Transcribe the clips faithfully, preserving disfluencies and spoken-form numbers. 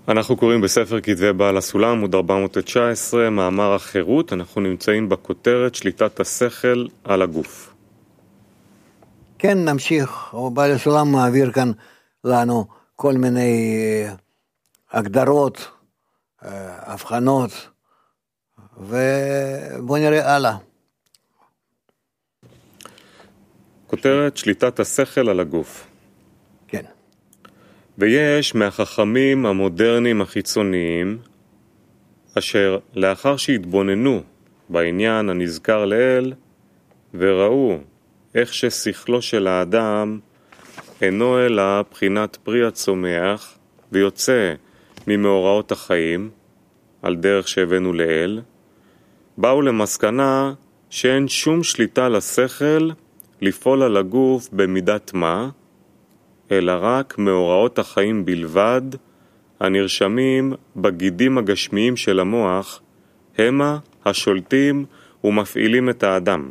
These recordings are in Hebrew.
אנחנו קוראים בספר כתבי בעל הסולם, עמוד ארבע מאות תשע עשרה, מאמר החירות. אנחנו נמצאים בכותרת שליטת השכל על הגוף. כן, נמשיך. בעל הסולם מעביר כאן לנו כל מיני הגדרות, הבחנות, ובוא נראה הלאה. כותרת שליטת השכל על הגוף. כן. ויש מהחכמים המודרניים החיצוניים, אשר לאחר שהתבוננו בעניין הנזכר לאל, וראו איך ששכלו של האדם אינו אלא בחינת פרי הצומח, ויוצא ממאורעות החיים, על דרך שהבאנו לאל, באו למסקנה שאין שום שליטה לשכל לפעול על הגוף במידת מה, אלא רק מאורעות החיים בלבד, הנרשמים בגידים הגשמיים של המוח, המה השולטים ומפעילים את האדם.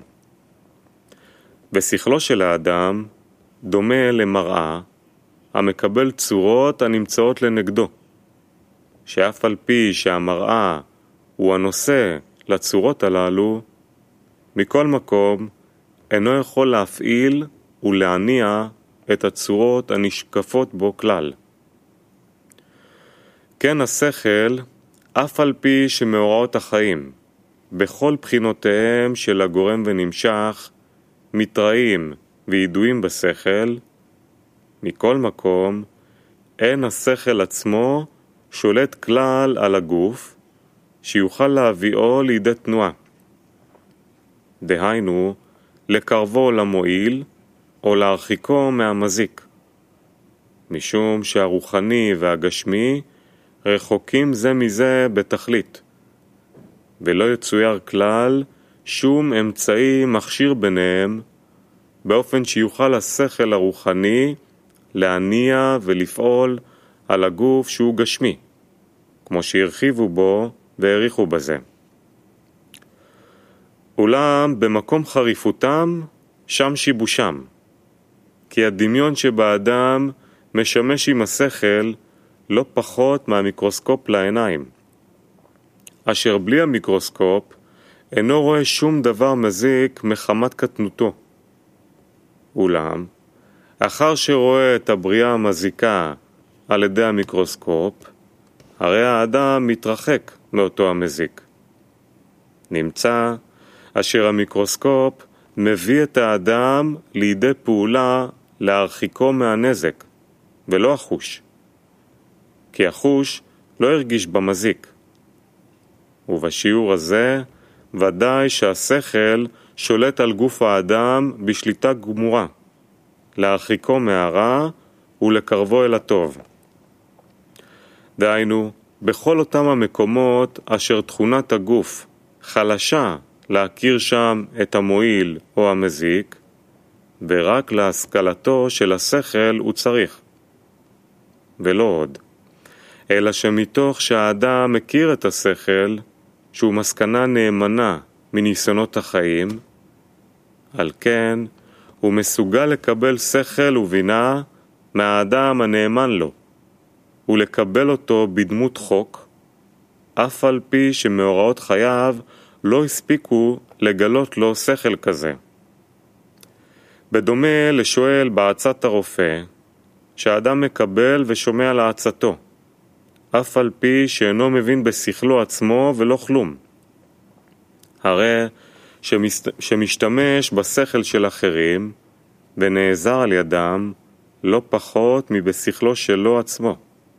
ושכלו של האדם דומה למראה, המקבל צורות הנמצאות לנגדו, שאף על פי שהמראה הוא הנושא לצורות הללו, מכל מקום אינו יכול להפעיל ולהניע את הצורות הנשקפות בו כלל. כן השכל, אף על פי שמאורעות החיים, בכל בחינותיהם של הגורם ונמשך, מתראים וידועים בשכל, מכל מקום, אין השכל עצמו שולט כלל על הגוף, שיוכל להביאו לידי תנועה. דהיינו, לקרבו למועיל, או להרחיקו מהמזיק. משום שהרוחני והגשמי רחוקים זה מזה בתכלית, ולא יצויר כלל שום אמצעי מכשיר ביניהם, באופן שיוכל השכל הרוחני להניע ולפעול על הגוף שהוא גשמי, כמו שהרחיבו בו והעריכו בזה. אולם במקום חריפותם, שם שיבושם, כי הדמיון שבאדם משמש עם השכל לא פחות מהמיקרוסקופ לעיניים, אשר בלי המיקרוסקופ אינו רואה שום דבר מזיק מחמת קטנותו. אולם, אחר שרואה את הבריאה המזיקה על ידי המיקרוסקופ, הרי האדם מתרחק מאותו המזיק. נמצא אשר המיקרוסקופ מביא את האדם לידי פעולה להרחיקו מהנזק, ולא החוש. כי החוש לא הרגיש במזיק. ובשיעור הזה, ודאי שהשכל שולט על גוף האדם בשליטה גמורה, להרחיקו מהרע ולקרבו אל הטוב. דהיינו, בכל אותם המקומות אשר תכונת הגוף חלשה להכיר שם את המועיל או המזיק, ורק להשכלתו של השכל הוא צריך. ולא עוד. אלא שמתוך שהאדם מכיר את השכל, שהוא מסקנה נאמנה מניסיונות החיים, על כן הוא מסוגל לקבל שכל ובינה מהאדם הנאמן לו, ולקבל אותו בדמות חוק, אף על פי שמאורעות חייו לא הספיקו לגלות לו שכל כזה. בדומה לשואל בעצת הרופא, שהאדם מקבל ושומע לעצתו, אף על פי שאינו מבין בשכלו עצמו ולא כלום. הרי שמשתמש בשכל של אחרים ונעזר על ידם לא פחות מבשכלו שלו עצמו.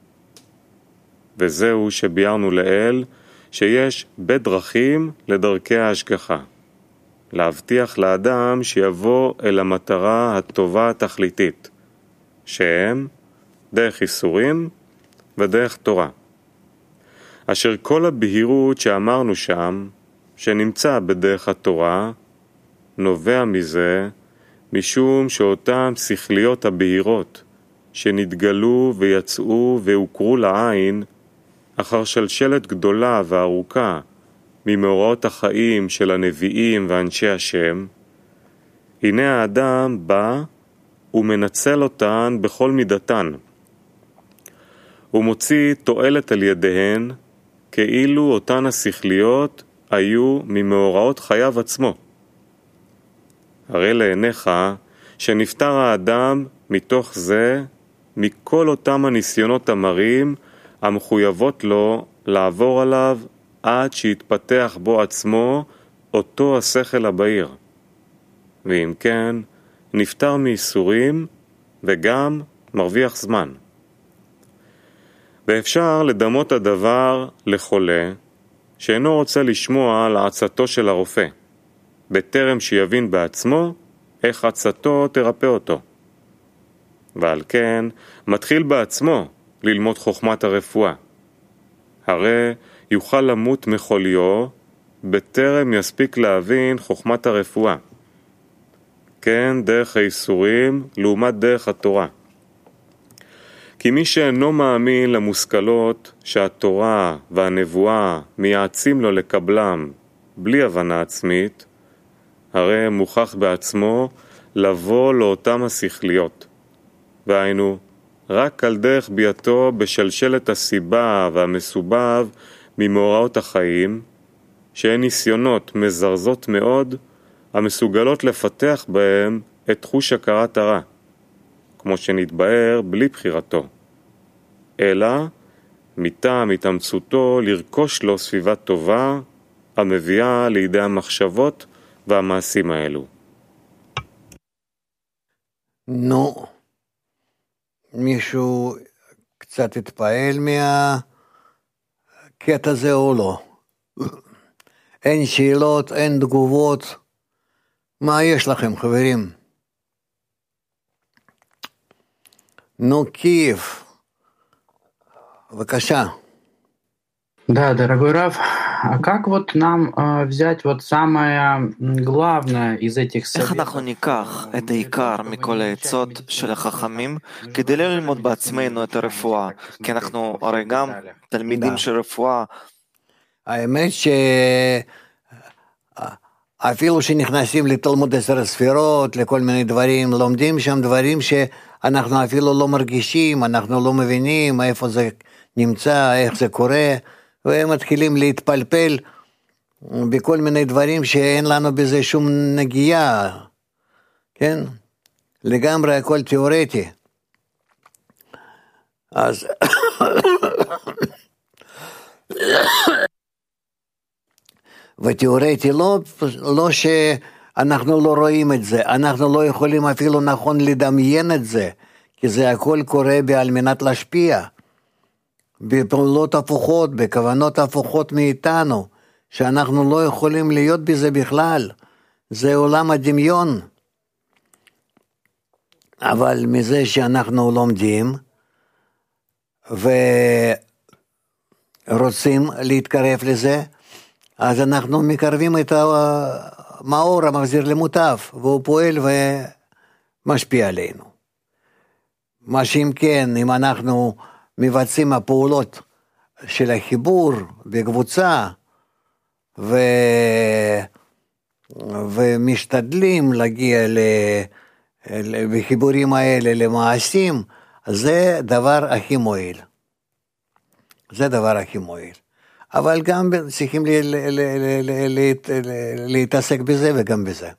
וזהו שביארנו לאל שיש בדרכים לדרכי ההשגחה, להבטיח לאדם שיבוא אל המטרה הטובה התכליתית, שהם דרך איסורים ודרך תורה. אשר כל הבהירות שאמרנו שם, שנמצא בדרך התורה, נובע מזה משום שאותם שכליות הבהירות שנתגלו ויצאו והוכרו לעין אחר שלשלת גדולה וארוכה ממאורעות החיים של הנביאים ואנשי השם, הנה האדם בא ומנצל אותן בכל מידתן, ומוציא תועלת על ידיהן, כאילו אותן השכליות היו ממאורעות חייו עצמו. הרי לעיניך שנפטר האדם מתוך זה, מכל אותם הניסיונות המרים המחויבות לו לעבור עליו עד שיתפתח בו עצמו אותו השכל הבהיר. ואם כן, נפטר מייסורים וגם מרוויח זמן. ואפשר לדמות הדבר לחולה שאינו רוצה לשמוע על עצתו של הרופא, בטרם שיבין בעצמו איך עצתו תרפא אותו. ועל כן מתחיל בעצמו ללמוד חוכמת הרפואה. הרי יוכל למות מחוליו בטרם יספיק להבין חוכמת הרפואה. כן דרך האיסורים לעומת דרך התורה. כי מי שאינו מאמין למושכלות שהתורה והנבואה מייעצים לו לקבלם בלי הבנה עצמית, הרי מוכח בעצמו לבוא לאותם השכליות. והיינו, רק על דרך ביאתו בשלשלת הסיבה והמסובב ממאורעות החיים, שהן ניסיונות מזרזות מאוד, המסוגלות לפתח בהם את תחוש הכרת הרע, כמו שנתבאר בלי בחירתו, אלא מטעם התאמצותו לרכוש לו סביבה טובה, המביאה לידי המחשבות והמעשים האלו. נו, מישהו קצת התפעל מהקטע הזה או לא? אין שאלות, אין תגובות. מה יש לכם, חברים? Ну, Киев. Бакаша. Да, дорогой Рав, а как вот нам э, взять вот самое главное из этих איך советов? אנחנו ניקח את העיקר מכל העצות של החכמים כדי ללמוד בעצמנו את הרפואה, כי אנחנו הרי גם תלמידים של רפואה. האמת שאפילו שנכנסים לתלמוד עשר הספירות, לכל מיני דברים, לומדים שם דברים שאנחנו אפילו לא מרגישים, אנחנו לא מבינים איפה זה נמצא, איך זה קורה, והם מתחילים להתפלפל בכל מיני דברים שאין לנו בזה שום נגיעה, כן? לגמרי הכל תיאורטי. אז ותיאורטי לא, לא שאנחנו לא רואים את זה, אנחנו לא יכולים אפילו נכון לדמיין את זה, כי זה הכל קורה על מנת להשפיע, בפעולות הפוכות, בכוונות הפוכות מאיתנו, שאנחנו לא יכולים להיות בזה בכלל, זה עולם הדמיון. אבל מזה שאנחנו לומדים, ורוצים להתקרב לזה, אז אנחנו מקרבים את המאור המחזיר למוטב, והוא פועל ומשפיע עלינו. מה שאם כן, אם אנחנו מבצעים הפעולות של החיבור בקבוצה, ו... ומשתדלים להגיע ל... בחיבורים האלה למעשים, זה דבר הכי מועיל. זה דבר הכי מועיל. אבל גם צריכים להתעסק בזה וגם בזה.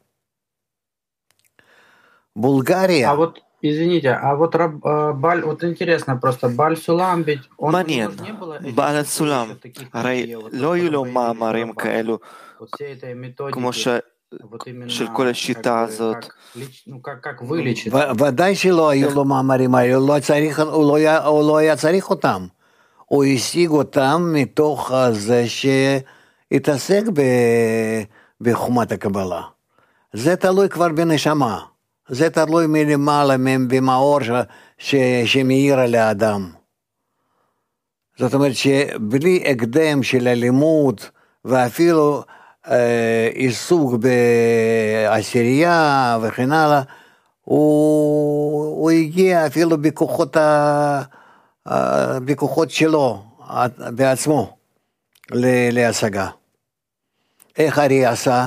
בולגריה. А вот, извините, а вот Раб, Баль, вот интересно просто, Баль Сулам, ведь он מעניין, не было этих בעל таких הסולם, таких הרי идей, вот לא היו לו такой מאמרים идеи, כאלו, вот всей этой методики, כמו ש... вот именно של כל השיטה как бы, הזאת. как лич- ну, как, как вылечить. ודאי שלא היו לו מאמרים האלה, הוא לא צריך- הוא לא היה- הוא לא היה צריך אותם. הוא השיג אותם מתוך זה שהתעסק ב- בחומת הקבלה. זה תלוי כבר בנשמה. זה תלוי מלמעלה, במאור ש- ש- שמאיר על האדם. זאת אומרת שבלי הקדם של הלימוד, ואפילו אה, עיסוק בעשירייה וכן הלאה, הוא, הוא הגיע אפילו בכוחות, ה, ה, בכוחות שלו, בעצמו, ל- להשגה. איך ארי עשה?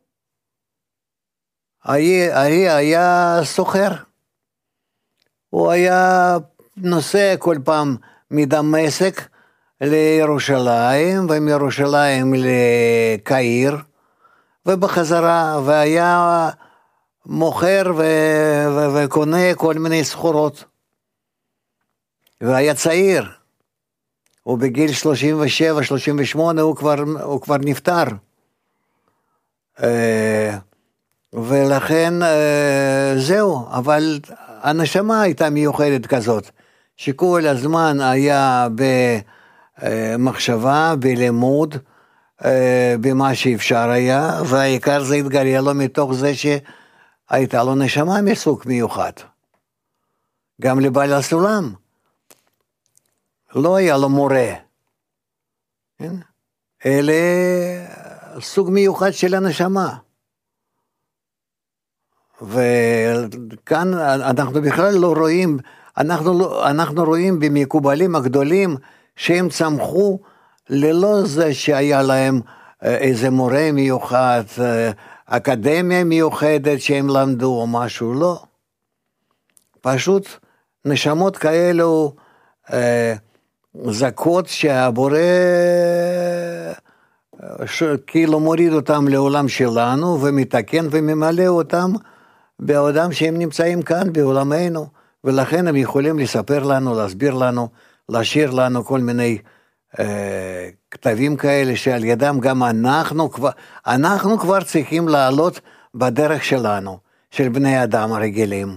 ארי, ארי היה סוחר. הוא היה נוסע כל פעם מדמשק לירושלים, ומירושלים לקהיר, ובחזרה, והיה מוכר ו- ו- וקונה כל מיני סחורות. והיה צעיר, ובגיל שלושים ושבע שלושים ושמונה הוא כבר, הוא כבר נפטר. ולכן זהו, אבל הנשמה הייתה מיוחדת כזאת, שכל הזמן היה במחשבה, בלימוד, במה שאפשר היה, והעיקר זה התגלה לו מתוך זה שהייתה לו נשמה מסוג מיוחד. גם לבעל הסולם, לא היה לו מורה, כן? אלה סוג מיוחד של הנשמה. וכאן אנחנו בכלל לא רואים, אנחנו, לא, אנחנו רואים במקובלים הגדולים שהם צמחו ללא זה שהיה להם איזה מורה מיוחד, אקדמיה מיוחדת שהם למדו או משהו, לא. פשוט נשמות כאלו זכות שהבורא כאילו מוריד אותם לעולם שלנו ומתקן וממלא אותם בעודם שהם נמצאים כאן בעולמנו, ולכן הם יכולים לספר לנו, להסביר לנו, להשאיר לנו כל מיני אה, כתבים כאלה שעל ידם גם אנחנו כבר, אנחנו כבר צריכים לעלות בדרך שלנו, של בני אדם הרגילים.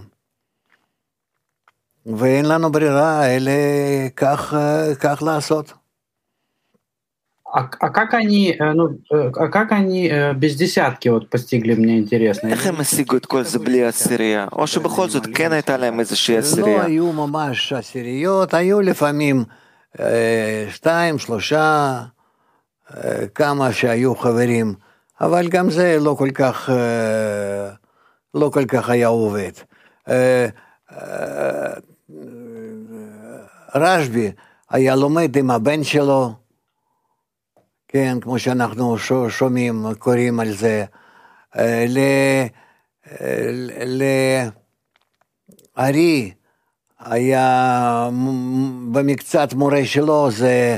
ואין לנו ברירה, אלא כך, כך לעשות. А, а как они, ну, а как они без десятки вот постигли, мне интересно? איך הם השיגו את כל זה בלי עשירייה? או שבכל זאת כן הייתה להם איזושהי עשירייה? לא היו ממש עשיריות, היו לפעמים שתיים, שלושה, כמה שהיו חברים, אבל גם זה לא כל כך, לא כל כך היה עובד. רשב"י היה לומד עם הבן שלו, כן, כמו שאנחנו שומעים, קוראים על זה, לארי היה במקצת מורה שלו, זה...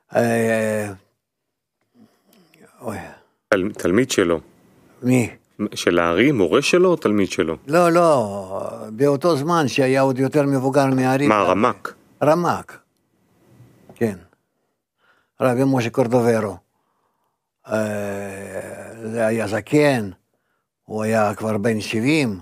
תלמיד שלו. מי? של הארי, מורה שלו או תלמיד שלו? לא, לא, באותו זמן שהיה עוד יותר מבוגר מהארי. מה, רמק? רמק, כן. רבי משה קורדוברו. זה היה זקן, הוא היה כבר בן שבעים,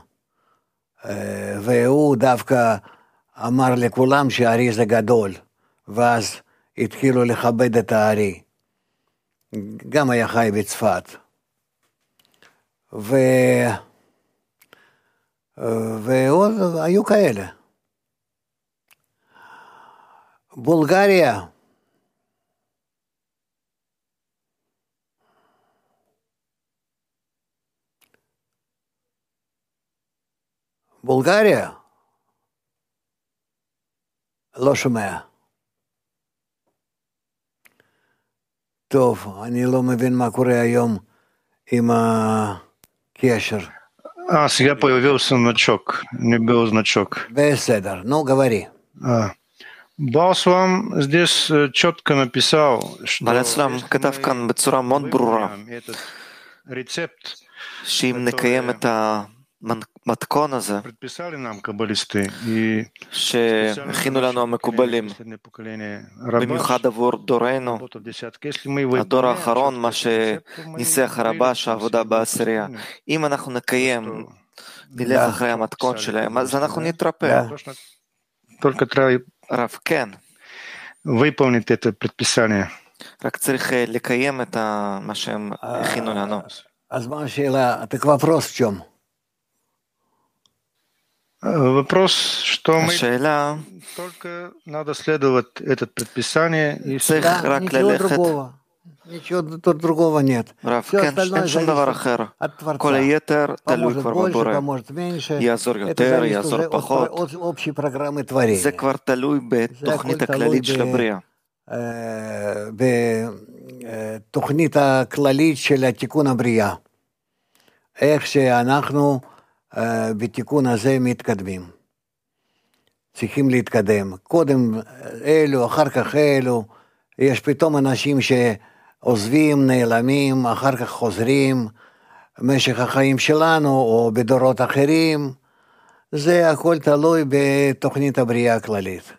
והוא דווקא אמר לכולם שהארי זה גדול, ואז התחילו לכבד את הארי. גם היה חי בצפת. ו... ועוד היו כאלה. בולגריה, בולגריה, לא שומע. טוב, אני לא מבין מה קורה היום עם הקשר. А, сега появился значок, не был значок. בסדר, ну, говори. А, Балслам здесь четко написал, что בעל הסולם כתב כאן בצורה מאוד ברורה, этот рецепт, שאם נקיים את המתכון הזה, предписали нам каббалисты и שהכינו לנו המקובלים, במיוחד עבור דורנו, הדור האחרון, מה שניסח הרבש, העבודה בעשירייה. אם אנחנו נקיים, נלך אחרי המתכון שלהם, אז אנחנו נתרפא. только треба רב, כן. выполнить это предписание. רק צריך לקיים את מה שהם הכינו לנו. אז מה השאלה? Так вопрос в чем? Вопрос, что мы השאלה, только надо следовать это предписание и צריך Да, רק ничего ללכת. другого. Ничего тут другого нет. רב, Все כן, остальное אין שום דבר зависит אחר. от Творца. כל היתר תלוי Поможет כבר больше, בבורא. поможет меньше. יעזור Это יותר, зависит יעזור уже от, פחות. от общей программы творения. זה כבר תלוי בתוכנית הכל הכללית תלוי של ב- הבריאה. אה, בתוכנית הכללית של התיקון הבריאה. איך שאנחנו אה, בתיקון הזה מתקדמים. צריכים להתקדם. קודם אלו, אחר כך אלו, יש פתאום אנשים שעוזבים, נעלמים, אחר כך חוזרים, משך החיים שלנו או בדורות אחרים, זה הכל תלוי בתוכנית הבריאה הכללית.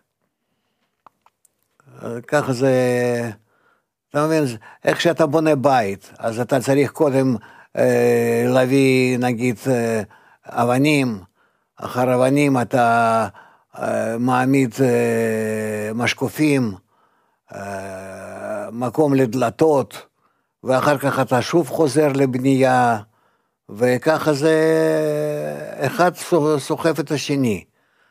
ככה זה, אתה מבין, איך שאתה בונה בית, אז אתה צריך קודם אה, להביא נגיד אה, אבנים, אחר אבנים אתה אה, מעמיד אה, משקופים, אה, מקום לדלתות, ואחר כך אתה שוב חוזר לבנייה, וככה זה אחד סוחף את השני.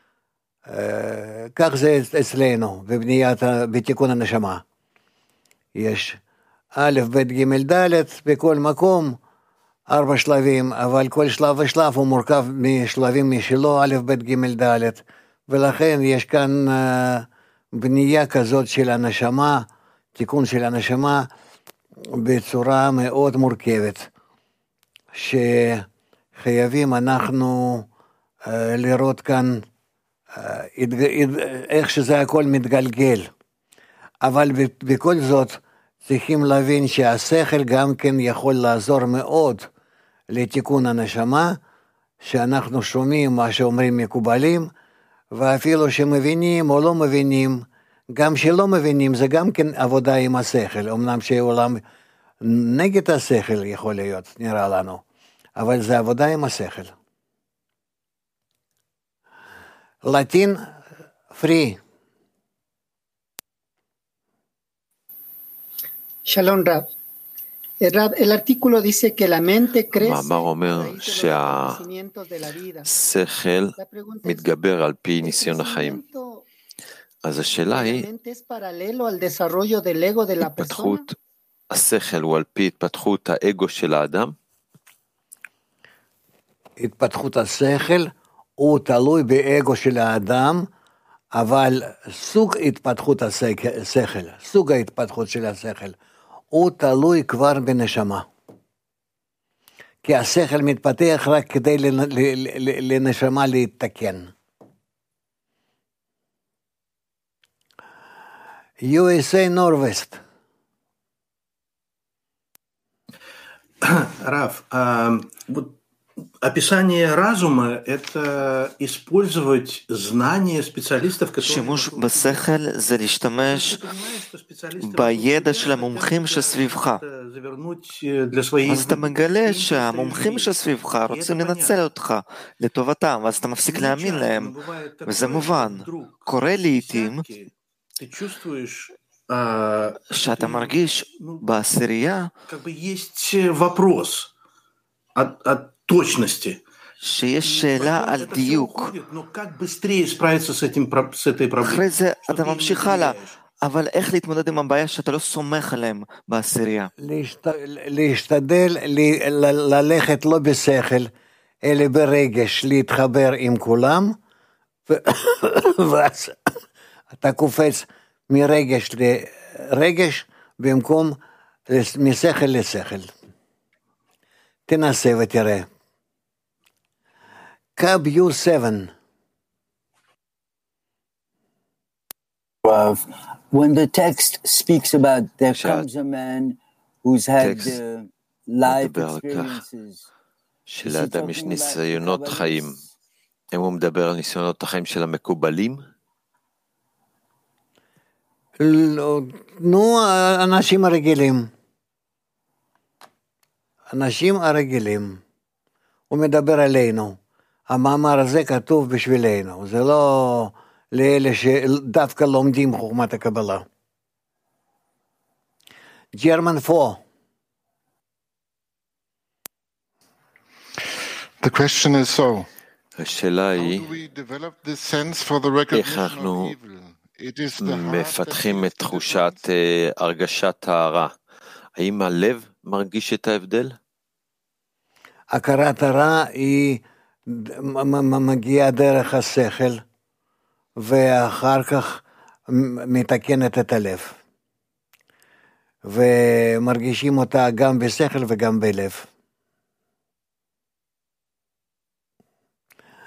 כך זה אצלנו, בבניית, בתיקון הנשמה. יש א', ב', ג', ד', בכל מקום, ארבע שלבים, אבל כל שלב ושלב הוא מורכב משלבים משלו, א', ב', ג', ד', ולכן יש כאן בנייה כזאת של הנשמה, תיקון של הנשמה, בצורה מאוד מורכבת, שחייבים אנחנו uh, לראות כאן uh, איך שזה הכל מתגלגל. אבל בכל זאת צריכים להבין שהשכל גם כן יכול לעזור מאוד לתיקון הנשמה, שאנחנו שומעים מה שאומרים מקובלים, ואפילו שמבינים או לא מבינים, גם שלא מבינים, זה גם כן עבודה עם השכל, אמנם שעולם נגד השכל יכול להיות, נראה לנו, אבל זה עבודה עם השכל. לטין, פרי. שלום רב. El artículo dice que la mente crece. המאמר אומר שהשכל מתגבר על פי ניסיון החיים. אז השאלה היא, התפתחות השכל הוא על פי התפתחות האגו של האדם? התפתחות השכל הוא תלוי באגו של האדם, אבל סוג התפתחות השכל, סוג ההתפתחות של השכל, הוא תלוי כבר בנשמה. כי השכל מתפתח רק כדי לנשמה להתתקן. יו אס איי Norwest. Раф, а, вот описание разума – это использовать знания специалистов, которые... שימוש בשכל זה להשתמש בידע של המומחים שסביבך. אז אתה מגלה שהמומחים שסביבך רוצים לנצל אותך לטובתם, ואז אתה מפסיק להאמין להם, וזה מובן. קורה לעתים שאתה מרגיש בעשירייה שיש שאלה על דיוק. אחרי זה אתה ממשיך הלאה, אבל איך להתמודד עם הבעיה שאתה לא סומך עליהם בעשירייה? להשתדל ללכת לא בשכל, אלא ברגש, להתחבר עם כולם, ואז אתה קופץ מרגש לרגש, במקום משכל לשכל. תנסה ותראה. קאב יו שבע. When the text speaks about there comes a man who's had uh, life experiences, שלאדם יש ניסיונות חיים, אם הוא מדבר על ניסיונות החיים של המקובלים? נו, אנשים הרגילים. אנשים הרגילים. הוא מדבר עלינו. המאמר הזה כתוב בשבילנו. זה לא לאלה שדווקא לומדים חוכמת הקבלה. ג'רמן פור. The question is so. השאלה היא, איך אנחנו מפתחים את תחושת הרגשת הרע? האם הלב מרגיש את ההבדל? הכרת הרע היא מגיעה דרך השכל, ואחר כך מתקנת את הלב. ומרגישים אותה גם בשכל וגם בלב.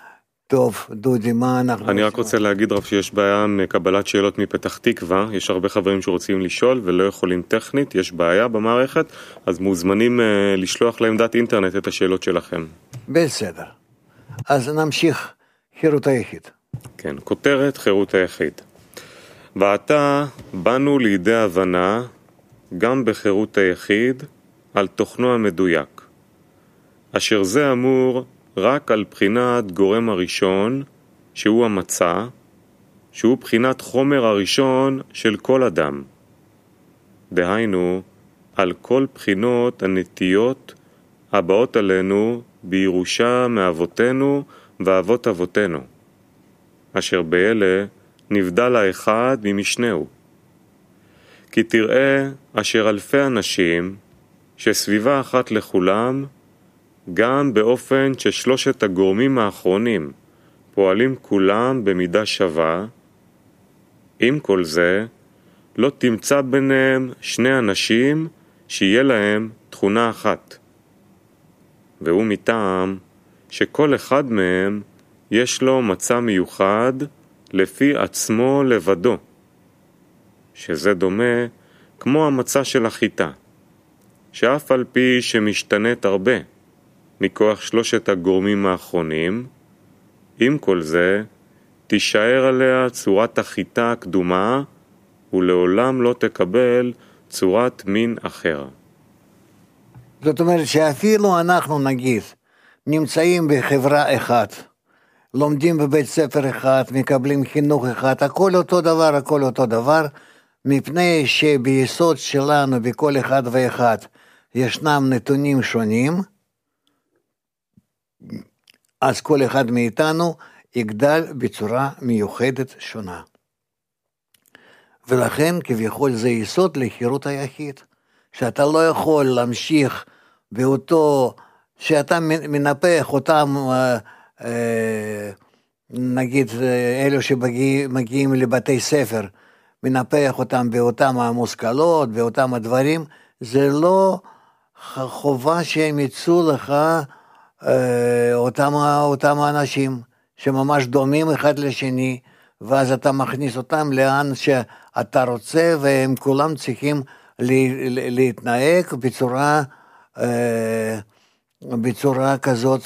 טוב, דודי, מה אנחנו... אני רק רוצה להגיד רב שיש בעיה עם קבלת שאלות מפתח תקווה, יש הרבה חברים שרוצים לשאול ולא יכולים טכנית, יש בעיה במערכת, אז מוזמנים uh, לשלוח לעמדת אינטרנט את השאלות שלכם. בסדר. אז נמשיך, חירות היחיד. כן, כותרת חירות היחיד. ועתה באנו לידי הבנה גם בחירות היחיד על תוכנו המדויק, אשר זה אמור רק על בחינת גורם הראשון, שהוא המצא, שהוא בחינת חומר הראשון של כל אדם. דהיינו, על כל בחינות הנטיות הבאות עלינו בירושה מאבותינו ואבות אבותינו, אשר באלה נבדל האחד ממשנהו. כי תראה אשר אלפי אנשים שסביבה אחת לכולם, גם באופן ששלושת הגורמים האחרונים פועלים כולם במידה שווה, עם כל זה לא תמצא ביניהם שני אנשים שיהיה להם תכונה אחת. והוא מטעם שכל אחד מהם יש לו מצע מיוחד לפי עצמו לבדו, שזה דומה כמו המצע של החיטה, שאף על פי שמשתנית הרבה מכוח שלושת הגורמים האחרונים, עם כל זה תישאר עליה צורת החיטה הקדומה ולעולם לא תקבל צורת מין אחר. זאת אומרת שאפילו אנחנו נגיד נמצאים בחברה אחת, לומדים בבית ספר אחד, מקבלים חינוך אחד, הכל אותו דבר, הכל אותו דבר, מפני שביסוד שלנו בכל אחד ואחד ישנם נתונים שונים, אז כל אחד מאיתנו יגדל בצורה מיוחדת שונה. ולכן כביכול זה יסוד לחירות היחיד, שאתה לא יכול להמשיך באותו, שאתה מנפח אותם, נגיד אלו שמגיעים לבתי ספר, מנפח אותם באותם המושכלות, באותם הדברים, זה לא חובה שהם יצאו לך אותם, אותם האנשים שממש דומים אחד לשני, ואז אתה מכניס אותם לאן שאתה רוצה, והם כולם צריכים להתנהג בצורה, בצורה כזאת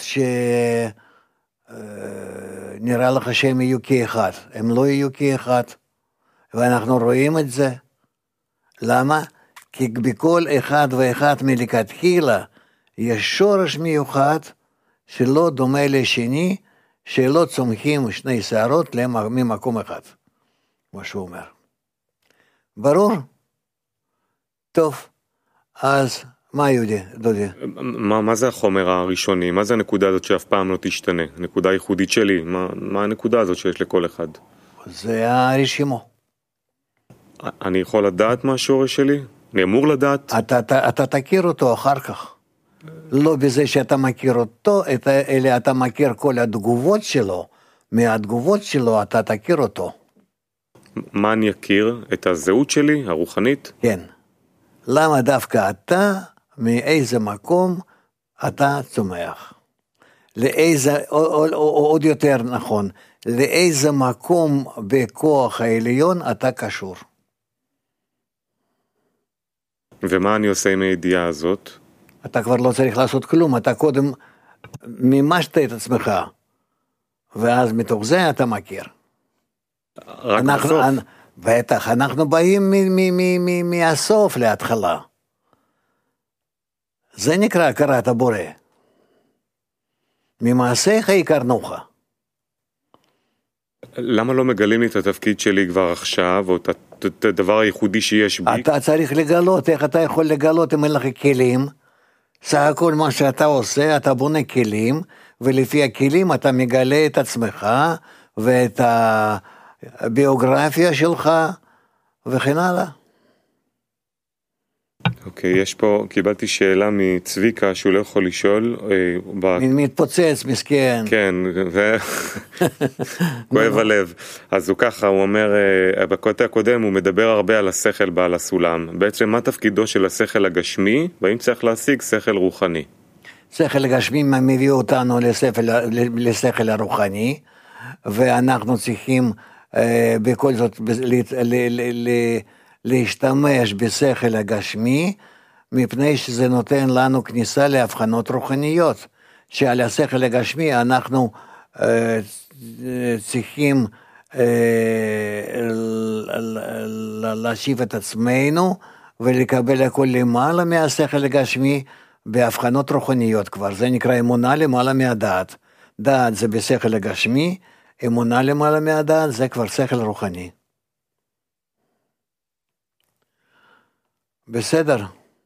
שנראה לך שהם יהיו כאחד. הם לא יהיו כאחד, ואנחנו רואים את זה. למה? כי בכל אחד ואחד מלכתחילה יש שורש מיוחד שלא דומה לשני, שלא צומחים שני שערות ממקום אחד, מה שהוא אומר. ברור? טוב, אז מה יהודי, דודי? מה, מה זה החומר הראשוני? מה זה הנקודה הזאת שאף פעם לא תשתנה? הנקודה הייחודית שלי, מה, מה הנקודה הזאת שיש לכל אחד? זה הרשימו. אני יכול לדעת מה השורש שלי? אני אמור לדעת? אתה, אתה, אתה תכיר אותו אחר כך. לא בזה שאתה מכיר אותו, אלא אתה מכיר כל התגובות שלו, מהתגובות שלו אתה תכיר אותו. מה אני אכיר? את הזהות שלי, הרוחנית? כן. למה דווקא אתה, מאיזה מקום אתה צומח? לאיזה, או, או, או, או עוד יותר נכון, לאיזה מקום בכוח העליון אתה קשור? ומה אני עושה עם הידיעה הזאת? אתה כבר לא צריך לעשות כלום, אתה קודם מימשת את עצמך, ואז מתוך זה אתה מכיר. רק אנחנו, בסוף? אנ... בטח, אנחנו באים מ- מ- מ- מ- מהסוף להתחלה. זה נקרא הכרת הבורא. ממעשיך יכרנוך. למה לא מגלים לי את התפקיד שלי כבר עכשיו, או את הדבר הייחודי שיש בי? אתה צריך לגלות, איך אתה יכול לגלות אם אין לך כלים? סך הכל מה שאתה עושה, אתה בונה כלים, ולפי הכלים אתה מגלה את עצמך, ואת הביוגרפיה שלך, וכן הלאה. אוקיי, יש פה, קיבלתי שאלה מצביקה שהוא לא יכול לשאול. מתפוצץ, מסכן. כן, כואב הלב. אז הוא ככה, הוא אומר, בקוטע הקודם הוא מדבר הרבה על השכל בעל הסולם. בעצם מה תפקידו של השכל הגשמי, והאם צריך להשיג שכל רוחני? שכל הגשמי מביא אותנו לשכל, לשכל הרוחני, ואנחנו צריכים אה, בכל זאת ל, ל, ל, ל, להשתמש בשכל הגשמי, מפני שזה נותן לנו כניסה להבחנות רוחניות, שעל השכל הגשמי אנחנו אה, צריכים אה, להשיב את עצמנו, ולקבל הכל למעלה מהשכל הגשמי, בהבחנות רוחניות כבר, זה נקרא אמונה למעלה מהדעת, דעת זה בשכל הגשמי, אמונה למעלה מהדעת זה כבר שכל רוחני. בסדר.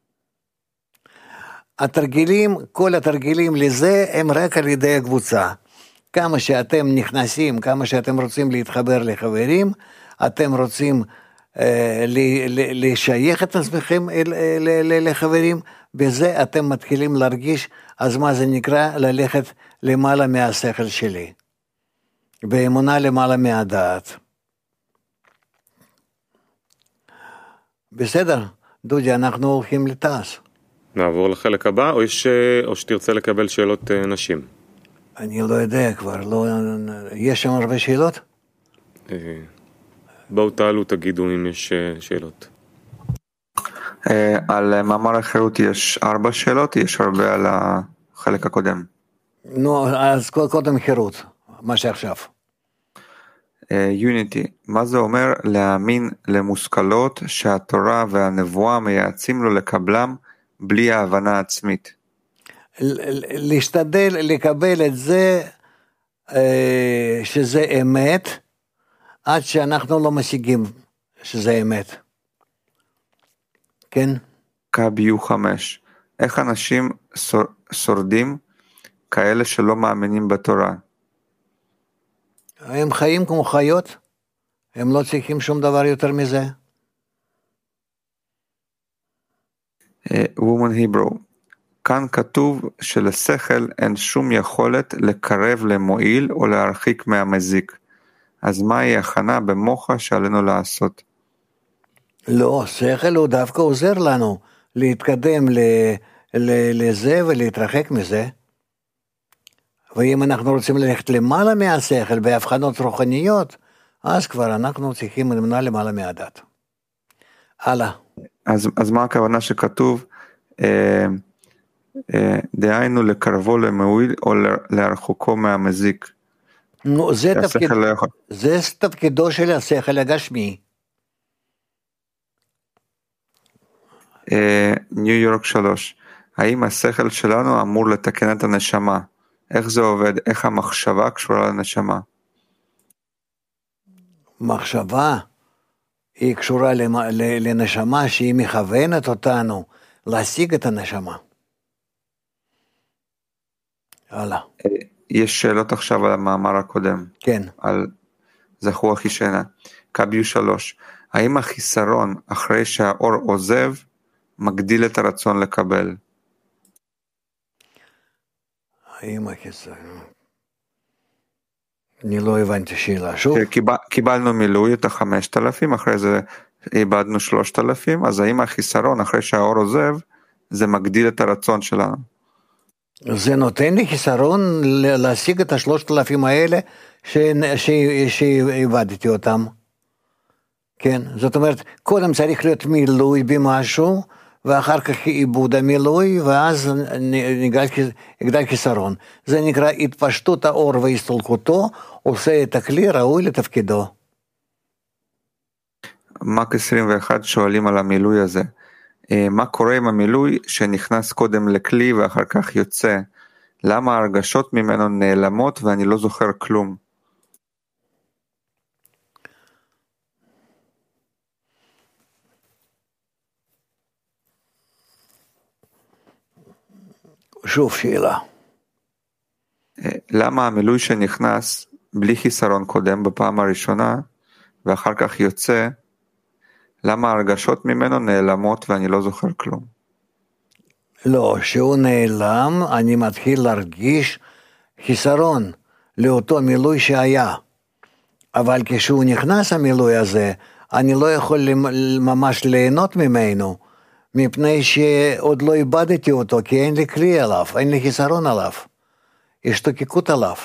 התרגילים, כל התרגילים לזה הם רק על ידי הקבוצה. כמה שאתם נכנסים, כמה שאתם רוצים להתחבר לחברים, אתם רוצים אה, לשייך את עצמכם לחברים, בזה אתם מתחילים להרגיש, אז מה זה נקרא? ללכת למעלה מהשכל שלי. באמונה למעלה מהדעת. בסדר, דודי, אנחנו הולכים לטס. נעבור לחלק הבא, או, יש, או שתרצה לקבל שאלות נשים? אני לא יודע כבר, לא, יש שם הרבה שאלות? בואו תעלו, תגידו אם יש שאלות. על מאמר החירות יש ארבע שאלות, יש הרבה על החלק הקודם. נו, אז קודם חירות, מה שעכשיו. יוניטי, מה זה אומר להאמין למושכלות שהתורה והנבואה מייעצים לו לקבלם בלי ההבנה עצמית? להשתדל לקבל את זה שזה אמת, עד שאנחנו לא משיגים שזה אמת. כן? קביו חמש, איך אנשים שורדים כאלה שלא מאמינים בתורה? הם חיים כמו חיות, הם לא צריכים שום דבר יותר מזה. וומן היברו, כאן כתוב שלשכל אין שום יכולת לקרב למועיל או להרחיק מהמזיק. אז מהי הכנה במוחה שעלינו לעשות? לא, שכל הוא דווקא עוזר לנו להתקדם ל, ל, לזה ולהתרחק מזה. ואם אנחנו רוצים ללכת למעלה מהשכל בהבחנות רוחניות, אז כבר אנחנו צריכים למנוע למעלה מהדת. הלאה. אז, אז מה הכוונה שכתוב? אה, אה, דהיינו לקרבו למועיל או להרחוקו מהמזיק. נו, זה, תפקיד, לא יכול... זה תפקידו של השכל הגשמי. ניו יורק שלוש, האם השכל שלנו אמור לתקן את הנשמה? איך זה עובד? איך המחשבה קשורה לנשמה? מחשבה היא קשורה לנשמה שהיא מכוונת אותנו להשיג את הנשמה. הלאה. יש שאלות עכשיו על המאמר הקודם. כן. על זכו אחישנה. קביו שלוש, האם החיסרון אחרי שהאור עוזב מגדיל את הרצון לקבל? האם החיסרון? אני לא הבנתי שאלה. שוב? קיבל, קיבלנו מילוי את החמשת אלפים, אחרי זה איבדנו שלושת אלפים, אז האם החיסרון אחרי שהאור עוזב, זה מגדיל את הרצון שלנו? זה נותן לי חיסרון להשיג את השלושת אלפים האלה שאיבדתי אותם. כן, זאת אומרת, קודם צריך להיות מילוי במשהו, ואחר כך עיבוד המילוי, ואז נגדל חיסרון. זה נקרא התפשטות האור והסתלקותו, עושה את הכלי ראוי לתפקידו. מק עשרים ואחת שואלים על המילוי הזה. מה קורה עם המילוי שנכנס קודם לכלי ואחר כך יוצא? למה ההרגשות ממנו נעלמות ואני לא זוכר כלום? שוב שאלה. למה המילוי שנכנס בלי חיסרון קודם בפעם הראשונה ואחר כך יוצא, למה ההרגשות ממנו נעלמות ואני לא זוכר כלום? לא, שהוא נעלם, אני מתחיל להרגיש חיסרון לאותו מילוי שהיה. אבל כשהוא נכנס המילוי הזה, אני לא יכול ממש ליהנות ממנו, מפני שעוד לא איבדתי אותו, כי אין לי כלי עליו, אין לי חיסרון עליו, השתוקקות עליו.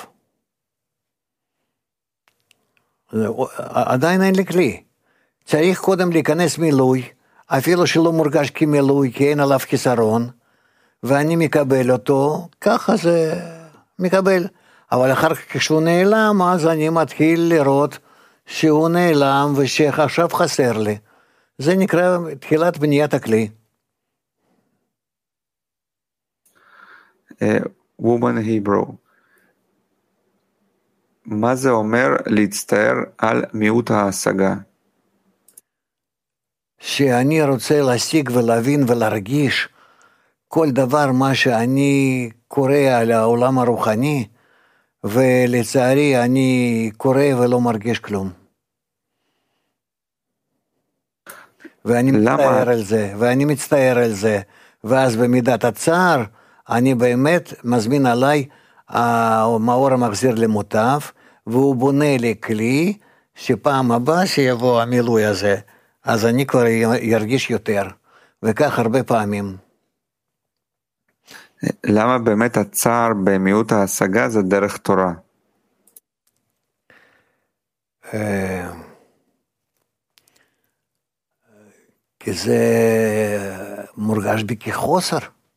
עדיין אין לי כלי. צריך קודם להיכנס מילוי, אפילו שלא מורגש כמילוי, כי אין עליו חיסרון, ואני מקבל אותו, ככה זה מקבל. אבל אחר כך כשהוא נעלם, אז אני מתחיל לראות שהוא נעלם ושעכשיו חסר לי. זה נקרא תחילת בניית הכלי. וומן היברו, מה זה אומר להצטער על מיעוט ההשגה? שאני רוצה להשיג ולהבין ולהרגיש כל דבר מה שאני קורא על העולם הרוחני, ולצערי אני קורא ולא מרגיש כלום. ואני מצטער על זה, ואני מצטער על זה, ואז במידת הצער, אני באמת מזמין עליי המאור המחזיר למוטב, והוא בונה לי כלי, שפעם הבאה שיבוא המילוי הזה, אז אני כבר ירגיש יותר, וכך הרבה פעמים. למה באמת הצער במיעוט ההשגה זה דרך תורה? כי זה מורגש בי כחוסר.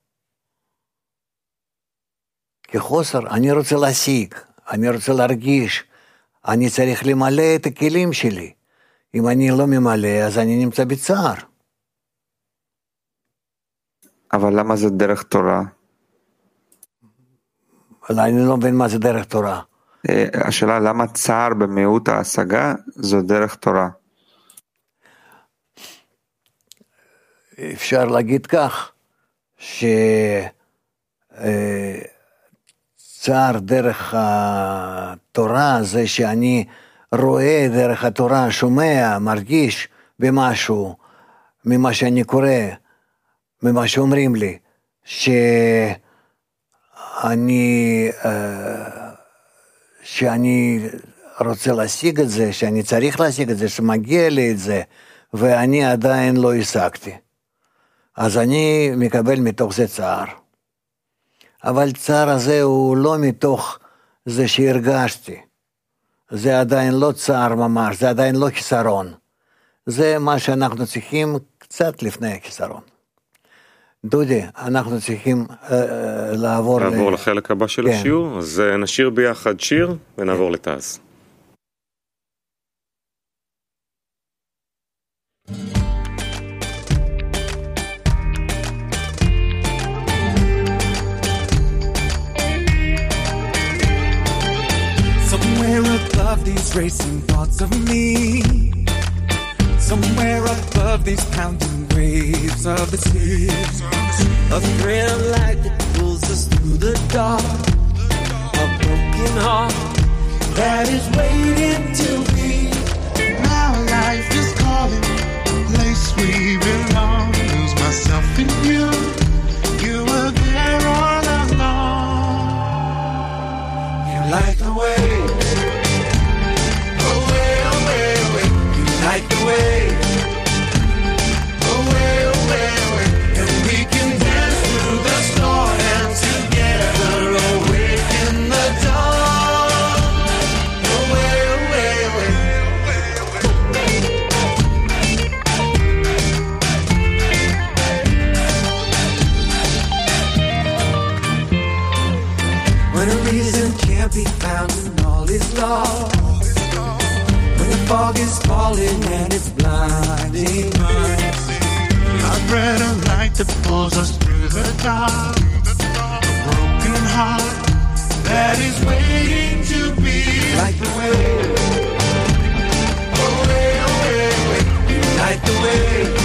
כחוסר, אני רוצה להשיג, אני רוצה להרגיש, אני צריך למלא את הכלים שלי. אם אני לא ממלא, אז אני נמצא בצער. אבל למה זה דרך תורה? אבל אני לא מבין מה זה דרך תורה. השאלה, למה צער במיעוט ההשגה זו דרך תורה? אפשר להגיד כך, שצער דרך התורה זה שאני רואה דרך התורה, שומע, מרגיש במשהו, ממה שאני קורא, ממה שאומרים לי, שאני, שאני רוצה להשיג את זה, שאני צריך להשיג את זה, שמגיע לי את זה, ואני עדיין לא השגתי. אז אני מקבל מתוך זה צער. אבל צער הזה הוא לא מתוך זה שהרגשתי. זה עדיין לא צער ממש, זה עדיין לא חיסרון. זה מה שאנחנו צריכים קצת לפני החיסרון. דודי, אנחנו צריכים אה, לעבור... לעבור ל... לחלק הבא של כן. השיעור, אז נשיר ביחד שיר ונעבור כן. לתעש. Above these racing thoughts of me, somewhere above these pounding waves of the sea, a thread of light that pulls us through the dark, a broken heart that is waiting to be. Now life is calling, place we belong, lose myself in you, you were there all along. You light the way, light the way, away, away, away, and we can dance through the storm and together awake in the dawn, away, away, away. When a reason can't be found and all is lost, the fog is falling and it's blinding us. A thread of light that pulls us through the dark, a broken heart that is waiting to be. Light the way, away, away, away. Light the way.